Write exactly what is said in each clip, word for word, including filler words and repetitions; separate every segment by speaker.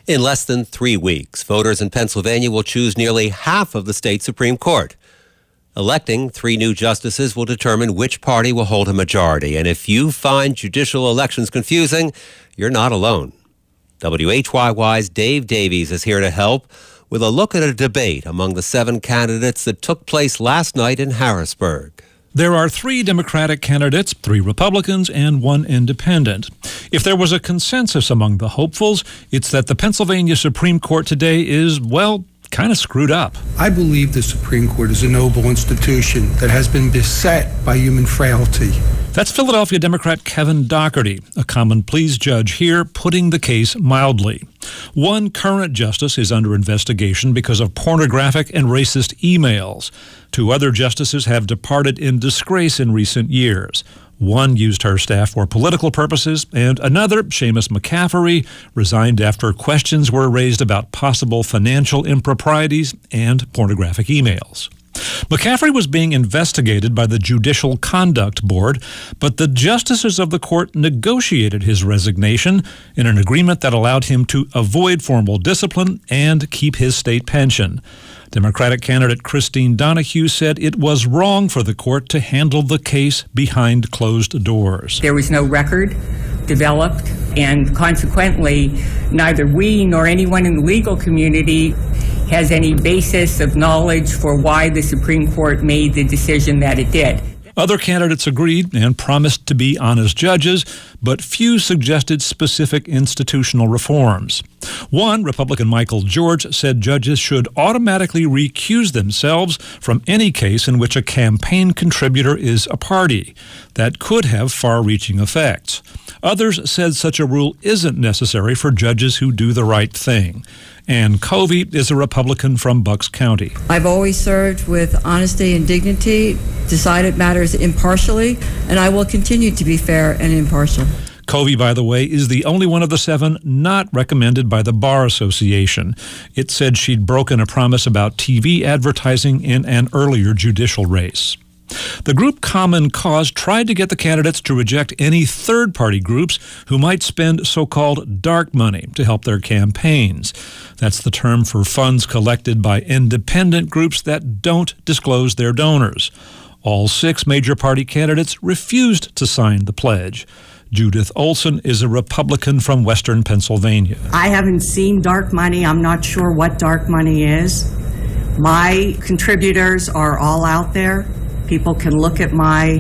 Speaker 1: In less than three weeks, voters in Pennsylvania will choose nearly half of the state Supreme Court. Electing three new justices will determine which party will hold a majority. And if you find judicial elections confusing, you're not alone. W H Y Y's Dave Davies is here to help with a look at a debate among the seven candidates that took place last night in Harrisburg.
Speaker 2: There are three Democratic candidates, three Republicans, and one independent. If there was a consensus among the hopefuls, it's that the Pennsylvania Supreme Court today is, well, kind of screwed up.
Speaker 3: I believe the Supreme Court is a noble institution that has been beset by human frailty.
Speaker 2: That's Philadelphia Democrat Kevin Dougherty, a common pleas judge here, putting the case mildly. One current justice is under investigation because of pornographic and racist emails. Two other justices have departed in disgrace in recent years. One used her staff for political purposes, and another, Seamus McCaffery, resigned after questions were raised about possible financial improprieties and pornographic emails. McCaffery was being investigated by the Judicial Conduct Board, but the justices of the court negotiated his resignation in an agreement that allowed him to avoid formal discipline and keep his state pension. Democratic candidate Christine Donahue said it was wrong for the court to handle the case behind closed doors.
Speaker 4: There was no record developed, and consequently, neither we nor anyone in the legal community has any basis of knowledge for why the Supreme Court made the decision that it did.
Speaker 2: Other candidates agreed and promised to be honest judges, but few suggested specific institutional reforms. One, Republican Michael George, said judges should automatically recuse themselves from any case in which a campaign contributor is a party. That could have far-reaching effects. Others said such a rule isn't necessary for judges who do the right thing. Ann Covey is a Republican from Bucks County.
Speaker 5: I've always served with honesty and dignity, decided matters impartially, and I will continue to be fair and impartial.
Speaker 2: Covey, by the way, is the only one of the seven not recommended by the Bar Association. It said she'd broken a promise about T V advertising in an earlier judicial race. The group Common Cause tried to get the candidates to reject any third-party groups who might spend so-called dark money to help their campaigns. That's the term for funds collected by independent groups that don't disclose their donors. All six major party candidates refused to sign the pledge. Judith Olson is a Republican from Western Pennsylvania.
Speaker 6: I haven't seen dark money. I'm not sure what dark money is. My contributors are all out there. People can look at my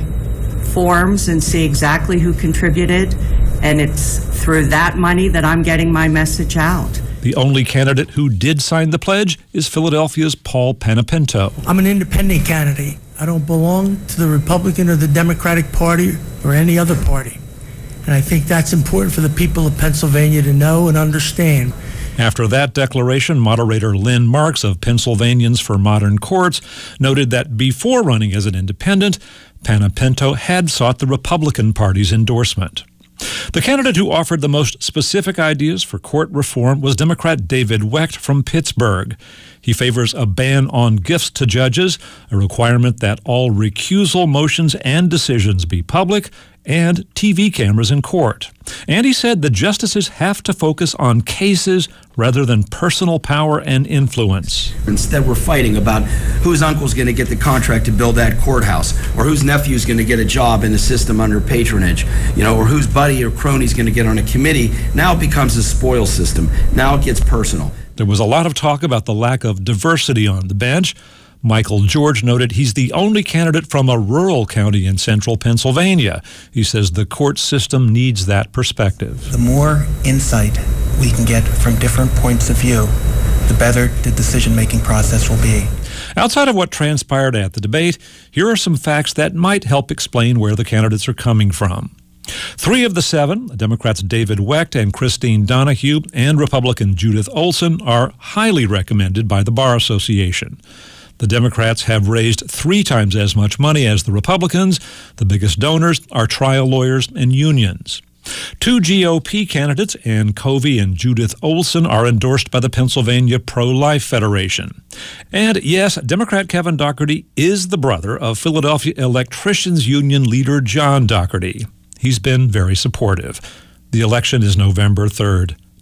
Speaker 6: forms and see exactly who contributed, and it's through that money that I'm getting my message out.
Speaker 2: The only candidate who did sign the pledge is Philadelphia's Paul Panepinto.
Speaker 7: I'm an independent candidate. I don't belong to the Republican or the Democratic Party or any other party. And I think that's important for the people of Pennsylvania to know and understand.
Speaker 2: After that declaration, moderator Lynn Marks of Pennsylvanians for Modern Courts noted that before running as an independent, Panepinto had sought the Republican Party's endorsement. The candidate who offered the most specific ideas for court reform was Democrat David Wecht from Pittsburgh. He favors a ban on gifts to judges, a requirement that all recusal motions and decisions be public, and T V cameras in court. And he said the justices have to focus on cases rather than personal power and influence.
Speaker 8: Instead, we're fighting about whose uncle's going to get the contract to build that courthouse, or whose nephew's going to get a job in the system under patronage, you know, or whose buddy or crony's going to get on a committee. Now it becomes a spoil system. Now it gets personal.
Speaker 2: There was a lot of talk about the lack of diversity on the bench. Michael George noted he's the only candidate from a rural county in central Pennsylvania. He says the court system needs that perspective.
Speaker 9: The more insight we can get from different points of view, the better the decision-making process will be.
Speaker 2: Outside of what transpired at the debate, here are some facts that might help explain where the candidates are coming from. Three of the seven, Democrats David Wecht and Christine Donahue and Republican Judith Olson, are highly recommended by the Bar Association. The Democrats have raised three times as much money as the Republicans. The biggest donors are trial lawyers and unions. Two G O P candidates, Ann Covey and Judith Olson, are endorsed by the Pennsylvania Pro-Life Federation. And yes, Democrat Kevin Dougherty is the brother of Philadelphia Electricians Union leader John Dougherty. He's been very supportive. The election is November third.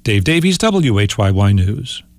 Speaker 2: Dave Davies, W H Y Y News.